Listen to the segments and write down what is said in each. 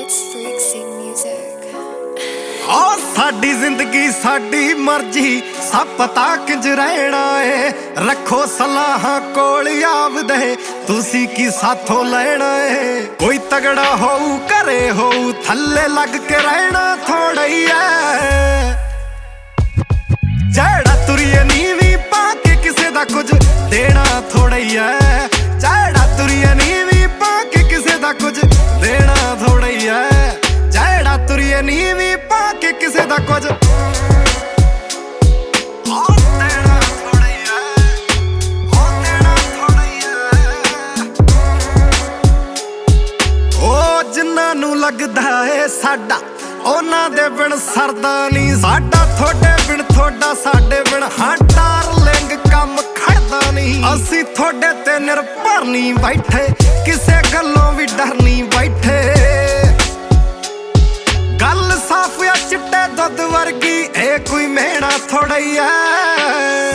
It's Freaksy Music. और साडी जिंदगी साडी मर्जी सब पता किंज रहना है। रखो सलाहां कोल आवदे तुसी की साथों लेना है। कोई तगड़ा होऊ करे होऊ थल्ले लग के रहना थोड़ा ही है। जेड़ा तुरिए नीवी पाके किसे दा कुछ देना थोड़ा ही है। जेड़ा तुरिए नीवी पाके किसे दा कुछ देना थोड़ा ही है। जेड़ा तुरिए नीवी पाके किसे दा कुछ देना थोड़ा ही है। देना थोड़ा ही है। ओ जिन्ना नू लगदा है साडा ਉਹਨਾਂ ਦੇ ਬਿਨ ਸਰਦਾ ਨਹੀਂ। ਸਾਡਾ ਥੋੜੇ ਬਿਨ ਥੋੜਾ ਸਾਡੇ ਬਿਨ ਹਾਂ ਡਾਰਲਿੰਗ ਕੰਮ ਖੜਦਾ ਨਹੀਂ। ਅਸੀਂ ਥੋੜੇ ਤੇ ਨਿਰਭਰ ਨਹੀਂ ਬੈਠੇ ਕਿਸੇ ਗੱਲੋਂ ਵੀ ਡਰ ਨਹੀਂ ਬੈਠੇ। ਗੱਲ ਸਾਫ਼ ਆ ਚਿੱਟੇ ਦੁੱਧ ਵਰਗੀ ਇਹ ਕੋਈ ਮਿਹਣਾ ਥੋੜਾ ਹੀ ਹੈ।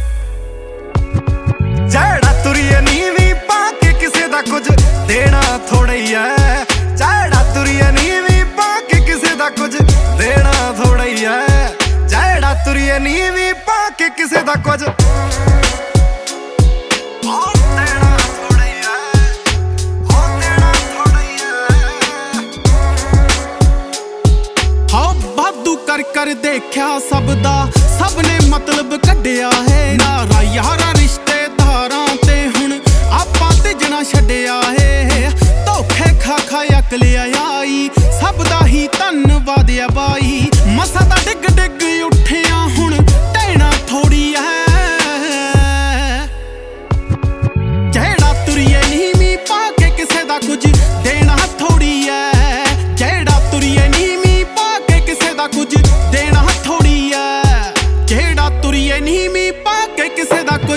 ਜਿਹੜਾ ਤੁਰੀਏ ਨੀਵੀਂ ਪਾ ਕੇ ਕਿਸੇ ਦਾ ਕੁਝ ਦੇਣਾ ਥੋੜਾ ਹੀ ਹੈ। ਜਿਹੜਾ ਤੁਰੀਏ ਨੀਵੀਂ ਪਾ ਕੇ ਕਿਸੇ ਦਾ ਕੁਝ ਦੇਣਾ ਥੋੜਾ ਹੀ ਹੈ। ਜਿਹੜਾ ਤੁਰੀਏ ਨੀਵੀਂ ਪਾ ਕੇ ਕਿਸੇ ਦਾ ਕੁਝ ਦੇਣਾ ਥੋੜਾ ਹੀ ਹੈ। ਦੇਣਾ ਥੋੜਾ ਹੀ ਹੈ। ਹਾਂ ਵਾਧੂ ਕਰ ਕਰ ਦੇਖਿਆ ਸਭ ਦਾ ਸਭ ਨੇ ਮਤਲਬ ਕੱਢਿਆ ਹੈ। ਨਾਰਾ ਯਾਰਾਂ ਰਿਸ਼ਤੇਦਾਰਾਂ ਤੇ ਹੁਣ ਆਪਾਂ ਭਿਜਣਾ ਛੱਡਿਆ ਹੈ। ਧੋਖੇ ਖਾ ਖਾ ਅਕਲ ਆਈ ਸਭ ਦਾ ਹੀ ਧੰਨਵਾਦ ਆ ਬਾਈ। ਮਸਾ ਦਾ ਡਿੱਗ ਡਿੱਗ ਉੱਠਿਆ ਹੁਣ ਟਹਿਣਾ ਥੋੜੀ ਹੈ। ਜਿਹੜਾ ਤੁਰੀਏ ਨੀਵੀਂ ਪਾ ਕੇ ਕਿਸੇ ਦਾ ਕੁਝ ਦੇਣਾ ਥੋੜੀ ਹੈ। ਜਿਹੜਾ ਤੁਰੀਏ ਨੀਵੀਂ ਪਾ ਕੇ ਕਿਸੇ ਦਾ ਕੁਝ ਦੇਣਾ ਥੋੜੀ ਹੈ। ਜਿਹੜਾ ਤੁਰੀਏ ਨੀਵੀਂ ਪਾ ਕੇ ਕਿਸੇ ਦਾ ਕੁਝ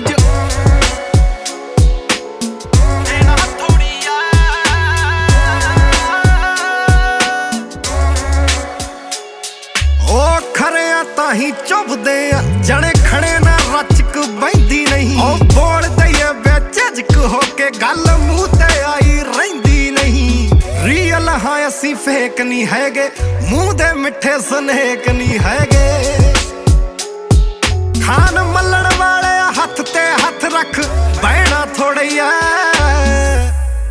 ਤਾਹੀਂ ਚੁੱਭਦੇ ਆ ਜਣੇ ਖੜੇ ਨਾ ਰਚਕ ਬੈਂਦੀ ਨਹੀਂ। ਉਹ ਬੋਲਦੇ ਆ ਬੇਝਿਜਕ ਹੋ ਕੇ ਗੱਲ ਮੂੰਹ ਤੇ ਆਈ ਰਹਿੰਦੀ ਨਹੀਂ। ਰੀਅਲ ਹਾਂ ਅਸੀਂ ਫੇਕ ਨਹੀਂ ਹੈਗੇ ਮੂੰਹ ਦੇ ਮਿੱਠੇ ਸਨੇਕ ਨਹੀਂ ਹੈਗੇ। ਖਾਨ ਮੱਲਣ ਵਾਲੇ ਹੱਥ ਤੇ ਹੱਥ ਰੱਖ ਬਹਿਣਾ ਥੋੜਾ ਹੀ ਹੈ।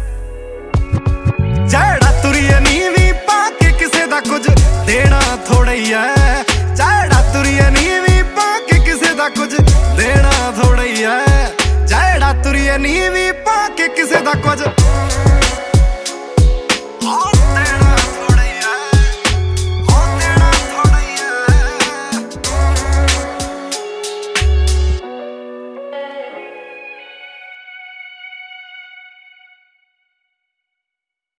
ਜਿਹੜਾ ਤੁਰੀਏ ਨੀਵੀਂ ਪਾ ਕੇ ਕਿਸੇ ਦਾ ਕੁਝ ਦੇਣਾ ਥੋੜਾ ਹੀ ਹੈ। ਜਿਹੜਾ ਤੁਰੀਏ ਨੀਵੀਂ ਪਾ ਕੇ ਕਿਸੇ ਦਾ ਕੁਝ ਦੇਣਾ ਥੋੜਾ ਹੀ ਹੈ। ਜਿਹੜਾ ਤੁਰੀਏ ਨੀਵੀਂ ਪਾ ਕੇ ਕਿਸੇ ਦਾ ਕੁਝ